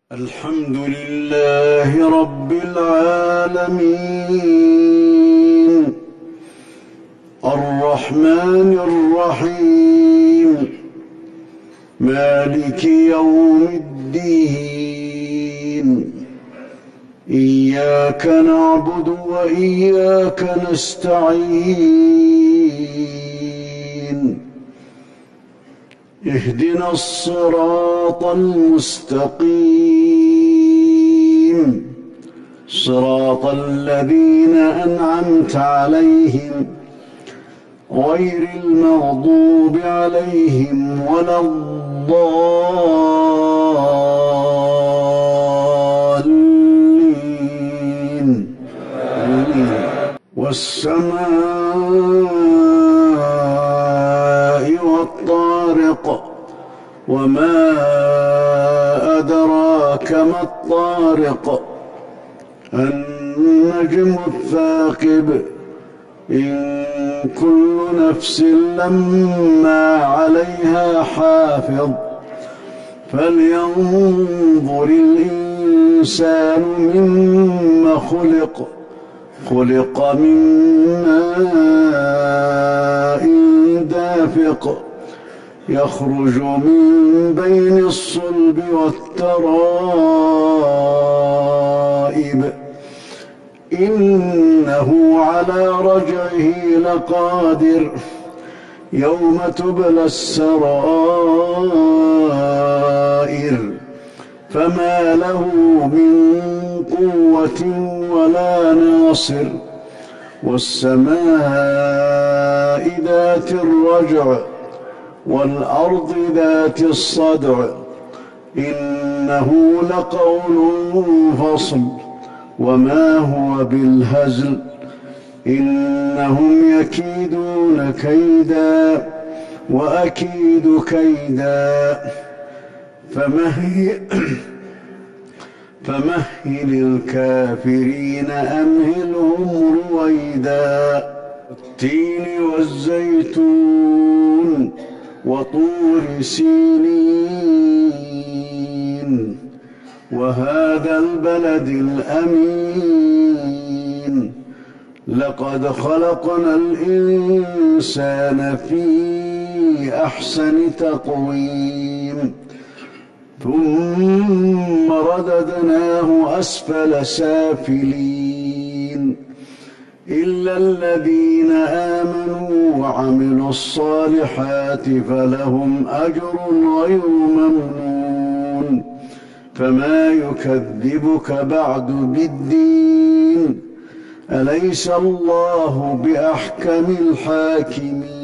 الحمد لله رب العالمين الرحمن الرحيم مالك يوم الدين إياك نعبد وإياك نستعين اهدنا الصراط المستقيم صراط الذين أنعمت عليهم غير المغضوب عليهم ولا الضالين والسماء والطارق وما أدراك ما الطارق النجم الثاقب إن كل نفس لما عليها حافظ فلينظر الإنسان مما خلق من ماء دافق يخرج من بين الصلب والترائب إنه على رجعه لقادر يوم تبلى السرائر فما له من قوة ولا ناصر والسماء ذات الرجع والأرض ذات الصدع إنه لقول فصل وما هو بالهزل إنهم يكيدون كيدا وأكيد كيدا فمهل الكافرين أمهلهم رويدا والتين والزيتون وطور سينين وهذا البلد الأمين لقد خلقنا الإنسان في أحسن تقويم ثم رددناه أسفل سافلين إلا الذين آمنوا وعملوا الصالحات فلهم أجر غير ممنون فما يكذبك بعد بالدين أليس الله بأحكم الحاكمين